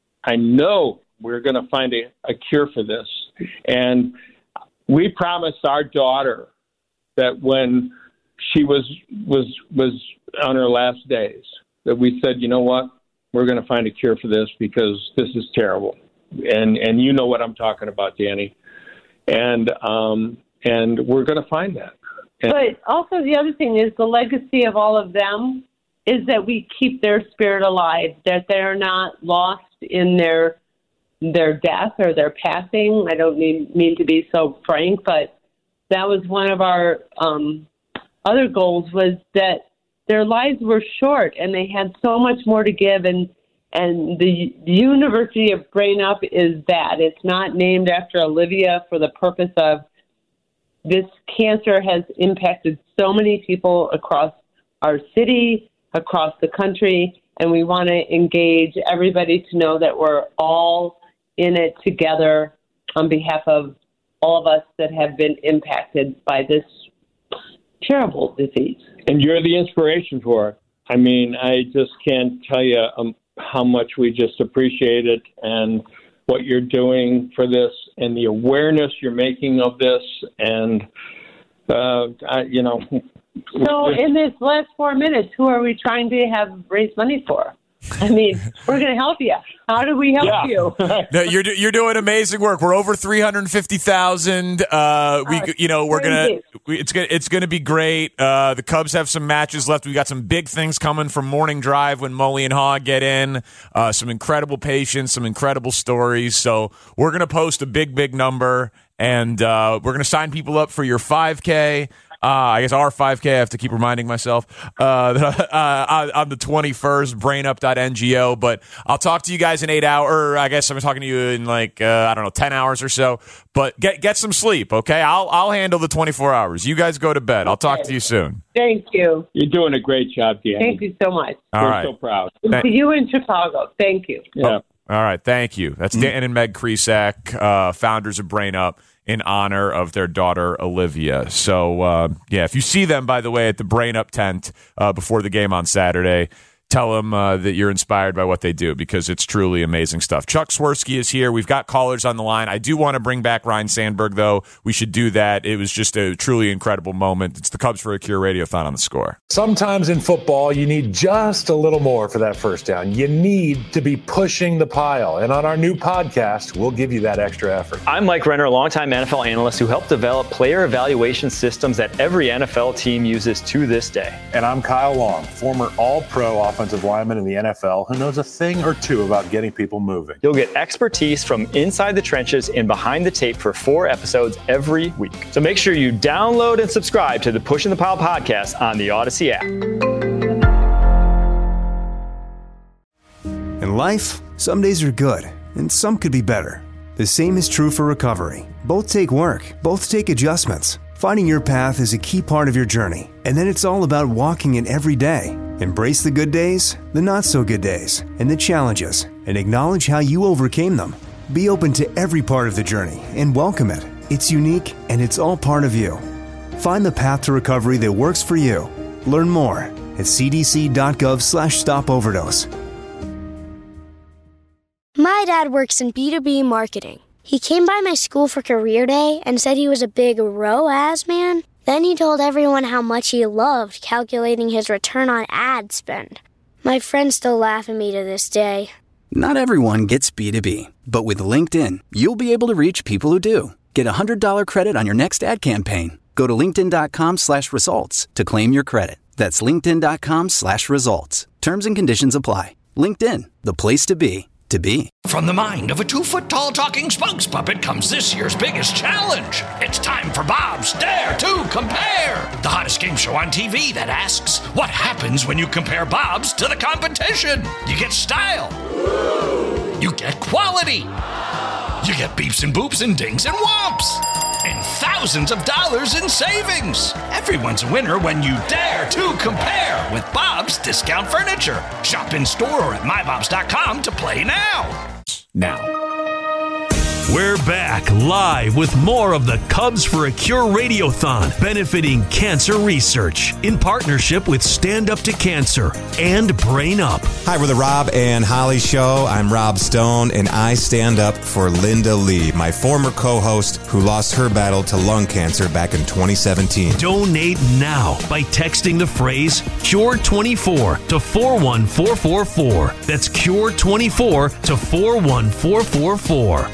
we're going to find a cure for this, and we promised our daughter that when she was on her last days, that we said, you know what, we're going to find a cure for this because this is terrible. And you know what I'm talking about, Danny. And we're going to find that. But also the other thing is the legacy of all of them is that we keep their spirit alive, that they're not lost in their death or their passing. I don't mean to be so frank, but that was one of our other goals, was that their lives were short and they had so much more to give. And the University of Brain Up is that. It's not named after Olivia for the purpose of this cancer has impacted so many people across our city, across the country, and we want to engage everybody to know that we're all in it together on behalf of all of us that have been impacted by this terrible disease. And you're the inspiration for it. I mean, I just can't tell you how much we just appreciate it and what you're doing for this and the awareness you're making of this. And, So in this last 4 minutes, who are we trying to have raise money for? I mean, we're going to help you. How do we help you? No, you're doing amazing work. We're over 350,000. It's gonna be great. The Cubs have some matches left. We got some big things coming from Morning Drive when Mully and Haw get in. Some incredible patients, some incredible stories. So we're gonna post a big number, and we're gonna sign people up for your 5K. I guess our 5K, I have to keep reminding myself, on the 21st, brainup.ngo. But I'll talk to you guys in 8 hours, or I guess I'm talking to you in 10 hours or so. But get some sleep, okay? I'll handle the 24 hours. You guys go to bed. I'll talk to you soon. Thank you. You're doing a great job, Danny. Thank you so much. We're so proud. To you in Chicago. Thank you. Yeah. All right, thank you. That's Dan and Meg Krisak, founders of Brain Up, in honor of their daughter, Olivia. So, if you see them, by the way, at the Brain Up tent before the game on Saturday, tell them that you're inspired by what they do, because it's truly amazing stuff. Chuck Swirsky is here. We've got callers on the line. I do want to bring back Ryne Sandberg, though. We should do that. It was just a truly incredible moment. It's the Cubs for a Cure Radiothon on The Score. Sometimes in football, you need just a little more for that first down. You need to be pushing the pile. And on our new podcast, we'll give you that extra effort. I'm Mike Renner, a longtime NFL analyst who helped develop player evaluation systems that every NFL team uses to this day. And I'm Kyle Long, former All-Pro offensive lineman in the NFL who knows a thing or two about getting people moving. You'll get expertise from inside the trenches and behind the tape for 4 episodes every week. So make sure you download and subscribe to the Pushing the Pile podcast on the Odyssey app. In life, some days are good, and some could be better. The same is true for recovery. Both take work, both take adjustments. Finding your path is a key part of your journey, and then it's all about walking it every day. Embrace the good days, the not-so-good days, and the challenges, and acknowledge how you overcame them. Be open to every part of the journey and welcome it. It's unique, and it's all part of you. Find the path to recovery that works for you. Learn more at cdc.gov/stopoverdose. My dad works in B2B marketing. He came by my school for career day and said he was a big ROAS man. Then he told everyone how much he loved calculating his return on ad spend. My friends still laugh at me to this day. Not everyone gets B2B, but with LinkedIn, you'll be able to reach people who do. Get a $100 credit on your next ad campaign. Go to linkedin.com/results to claim your credit. That's linkedin.com/results. Terms and conditions apply. LinkedIn, the place to be. From the mind of a 2-foot-tall talking spokes puppet comes this year's biggest challenge. It's time for Bob's Dare to Compare, the hottest game show on TV that asks, what happens when you compare Bob's to the competition? You get style. You get quality. You get beeps and boops and dings and whomps. And thousands of dollars in savings. Everyone's a winner when you dare to compare with Bob's Discount Furniture. Shop in store or at mybobs.com to play now. We're back live with more of the Cubs for a Cure Radiothon, benefiting cancer research in partnership with Stand Up to Cancer and Brain Up. Hi, we're the Rob and Holly Show. I'm Rob Stone, and I stand up for Linda Lee, my former co-host who lost her battle to lung cancer back in 2017. Donate now by texting the phrase CURE24 to 41444. That's CURE24 to 41444.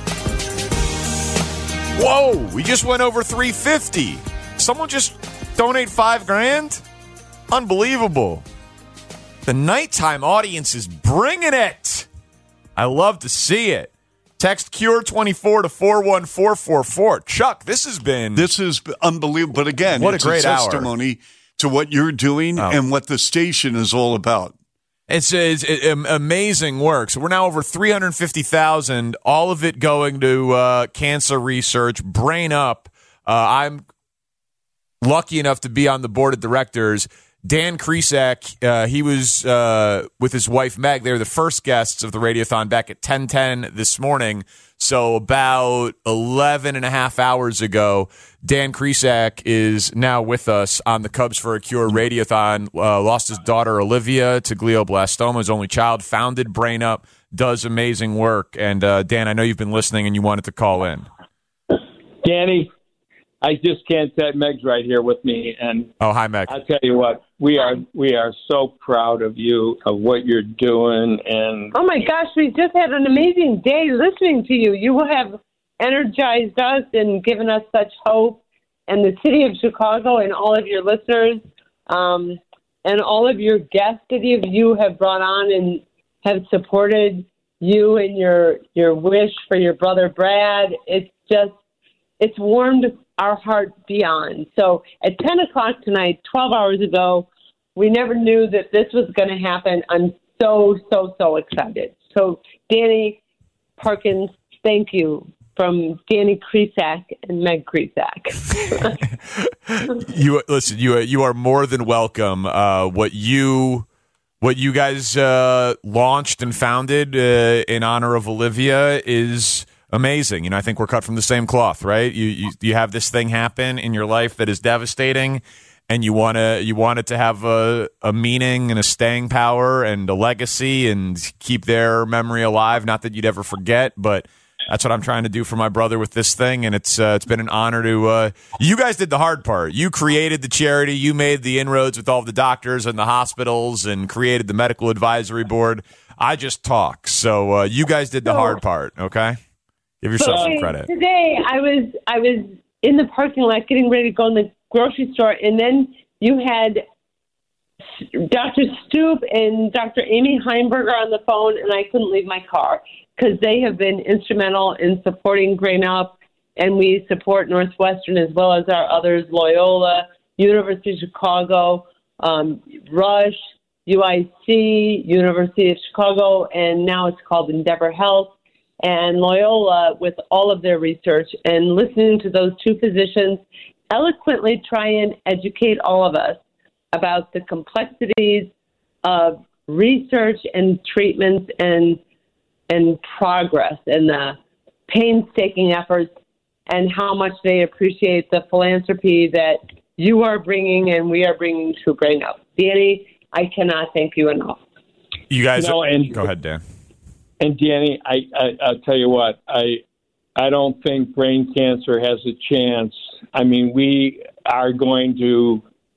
Whoa, we just went over 350. Someone just donate $5,000? Unbelievable. The nighttime audience is bringing it. I love to see it. Text CURE24 to 41444. Chuck, this is unbelievable. But again, what it's a great testimony to what you're doing and what the station is all about. It's amazing work. So we're now over 350,000, all of it going to cancer research, Brain Up. I'm lucky enough to be on the board of directors. Dan Krisak, he was with his wife, Meg. They were the first guests of the Radiothon back at 10:10 this morning. So about 11 and a half hours ago, Dan Krisak is now with us on the Cubs for a Cure Radiothon. Lost his daughter, Olivia, to glioblastoma, his only child, founded Brain Up, does amazing work. And Dan, I know you've been listening and you wanted to call in. Danny, I just can't say Meg's right here with me. And oh, hi, Meg. I'll tell you what, we are so proud of you, of what you're doing. And oh, my gosh, we just had an amazing day listening to you. You have energized us and given us such hope. And the city of Chicago and all of your listeners and all of your guests that you have brought on and have supported you and your wish for your brother Brad. It's warmed our heart beyond. So at 10 o'clock tonight, 12 hours ago, we never knew that this was going to happen. I'm so excited. So Danny Parkins, thank you from Danny Krisak and Meg Krisak. You are more than welcome. What you guys launched and founded in honor of Olivia is amazing. You know, I think we're cut from the same cloth, right? You have this thing happen in your life that is devastating, and you want it to have a meaning and a staying power and a legacy and keep their memory alive. Not that you'd ever forget, but that's what I'm trying to do for my brother with this thing, and it's been an honor to. You guys did the hard part. You created the charity. You made the inroads with all the doctors and the hospitals, and created the medical advisory board. I just talk. So you guys did the hard part. Okay, give yourself some credit. Today, I was in the parking lot getting ready to go in the grocery store, and then you had Dr. Stoop and Dr. Amy Heimberger on the phone, and I couldn't leave my car because they have been instrumental in supporting Grain Up, and we support Northwestern as well as our others, Loyola, University of Chicago, Rush, UIC, University of Chicago, and now it's called Endeavor Health, and Loyola with all of their research. And listening to those two physicians eloquently try and educate all of us about the complexities of research and treatments and progress and the painstaking efforts, and how much they appreciate the philanthropy that you are bringing and we are bringing to Grain Up. Danny, I cannot thank you enough. You guys, go ahead, Dan. And Danny, I'll tell you what, I don't think brain cancer has a chance. I mean, we are going to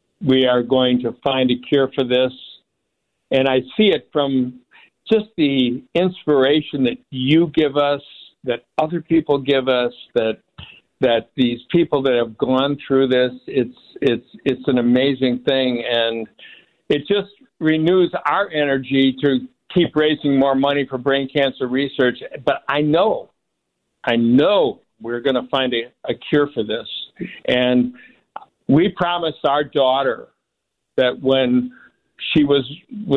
find a cure for this, and I see it from just the inspiration that you give us, that other people give us, that these people that have gone through this, it's an amazing thing, and it just renews our energy to keep raising more money for brain cancer research. But I know we're going to find a cure for this, and we promised our daughter that when she was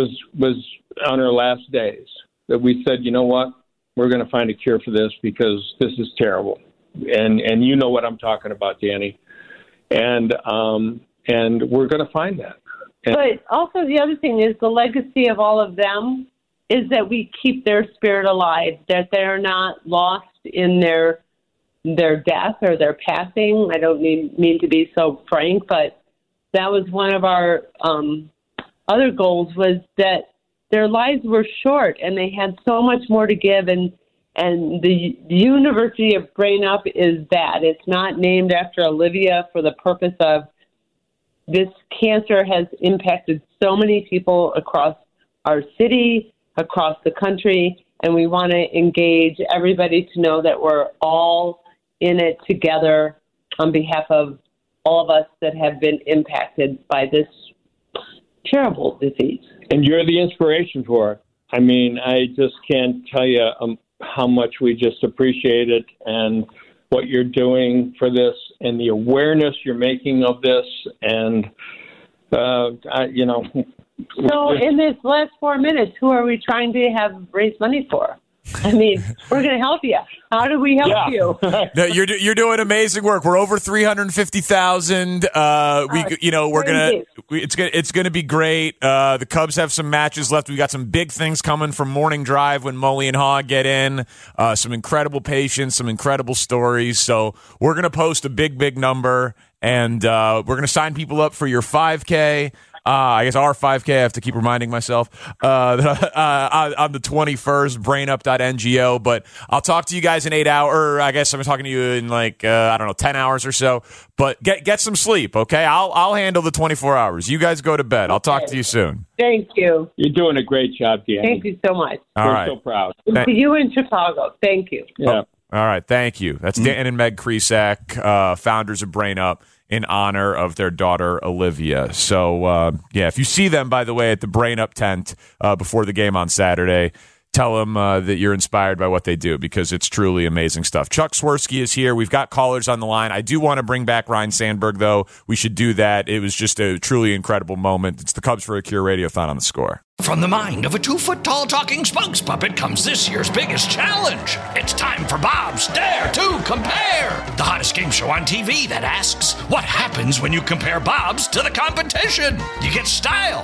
on her last days, that we said, you know what, we're going to find a cure for this because this is terrible. And you know what I'm talking about, Danny. And we're going to find that. But also the other thing is the legacy of all of them is that we keep their spirit alive, that they're not lost in their death or their passing. I don't mean to be so frank, but that was one of our other goals, was that their lives were short and they had so much more to give. And the University of Brain Up is that. It's not named after Olivia for the purpose of this cancer has impacted so many people across our city, across the country, and we want to engage everybody to know that we're all in it together on behalf of all of us that have been impacted by this terrible disease. And you're the inspiration for it. I mean, I just can't tell you how much we just appreciate it and what you're doing for this and the awareness you're making of this. And, So in this last 4 minutes, who are we trying to raise money for? I mean, we're going to help you. How do we help you? No, you're doing amazing work. We're over 350,000. It's gonna be great. The Cubs have some matches left. We got some big things coming from Morning Drive when Mully and Haw get in. Some incredible patients, some incredible stories. So we're gonna post a big number, and we're gonna sign people up for your 5K. I guess our 5K, I have to keep reminding myself, on the 21st, brainup.ngo. But I'll talk to you guys in 8 hours, or I guess I'm talking to you in 10 hours or so. But get some sleep, okay? I'll handle the 24 hours. You guys go to bed. I'll talk to you soon. Thank you. You're doing a great job, Danny. Thank you so much. All right. We're so proud. And to you in Chicago. Thank you. Yeah. All right. Thank you. That's Dan and Meg Kresak, founders of Brain Up, in honor of their daughter, Olivia. So, if you see them, by the way, at the Brain Up tent before the game on Saturday, tell them that you're inspired by what they do, because it's truly amazing stuff. Chuck Swirsky is here. We've got callers on the line. I do want to bring back Ryne Sandberg, though. We should do that. It was just a truly incredible moment. It's the Cubs for a Cure Radiothon on the Score. From the mind of a 2-foot-tall talking spokes puppet comes this year's biggest challenge. It's time for Bob's Dare to Compare, the hottest game show on TV that asks, what happens when you compare Bob's to the competition? You get style.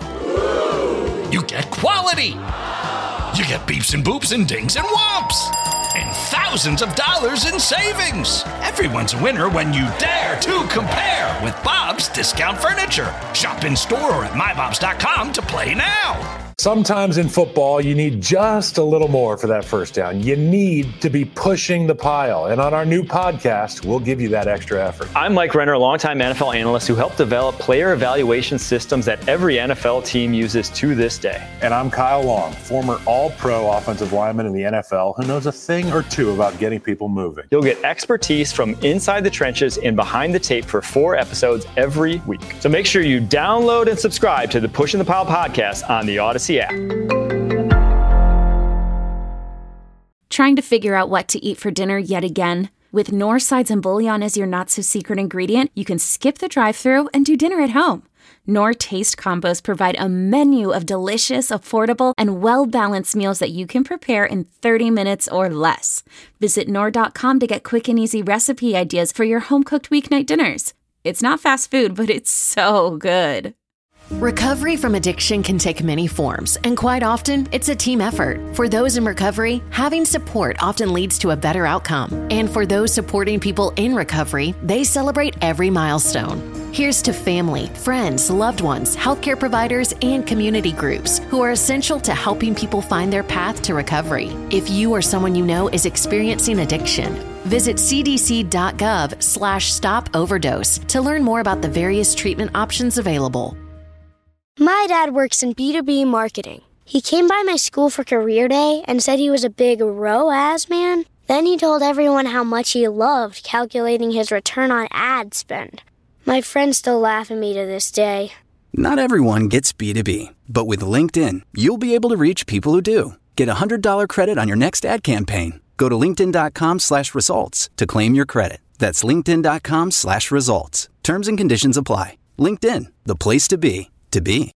You get quality. You get beeps and boops and dings and whomps. And thousands of dollars in savings. Everyone's a winner when you dare to compare with Bob's Discount Furniture. Shop in store or at mybobs.com to play now. Sometimes in football, you need just a little more for that first down. You need to be pushing the pile. And on our new podcast, we'll give you that extra effort. I'm Mike Renner, a longtime NFL analyst who helped develop player evaluation systems that every NFL team uses to this day. And I'm Kyle Long, former All-Pro offensive lineman in the NFL who knows a thing or two about getting people moving. You'll get expertise from inside the trenches and behind the tape for 4 episodes every week. So make sure you download and subscribe to the Pushing the Pile podcast on the Odyssey app. Trying to figure out what to eat for dinner yet again? With Knorr sides and bouillon as your not-so-secret ingredient, you can skip the drive-thru and do dinner at home. Knorr Taste Combos provide a menu of delicious, affordable, and well-balanced meals that you can prepare in 30 minutes or less. Visit Knorr.com to get quick and easy recipe ideas for your home-cooked weeknight dinners. It's not fast food, but it's so good. Recovery from addiction can take many forms, and quite often, it's a team effort. For those in recovery, having support often leads to a better outcome. And for those supporting people in recovery, they celebrate every milestone. Here's to family, friends, loved ones, healthcare providers, and community groups who are essential to helping people find their path to recovery. If you or someone you know is experiencing addiction, visit cdc.gov/stop-overdose to learn more about the various treatment options available. My dad works in B2B marketing. He came by my school for career day and said he was a big ROAS man. Then he told everyone how much he loved calculating his return on ad spend. My friends still laugh at me to this day. Not everyone gets B2B, but with LinkedIn, you'll be able to reach people who do. Get a $100 credit on your next ad campaign. Go to linkedin.com/results to claim your credit. That's linkedin.com/results. Terms and conditions apply. LinkedIn, the place to be.